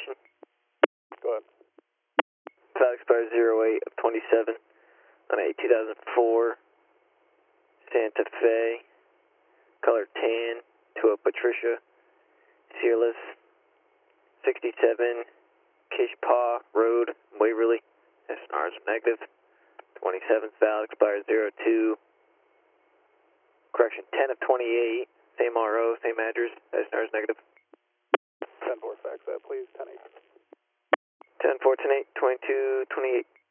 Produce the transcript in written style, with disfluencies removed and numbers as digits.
information. Go ahead. Valid expires 08 of 27 on a 2004 Santa Fe, color tan, to a Patricia, Searless, 67 Kishpaw Road, Waverly, SNRs negative. 27th valid expires 02, correction, 10 of 28, same RO, same address, SNRs negative. 10-4, fax that, please, 10-8. 10-4, 10-8, 22, 28.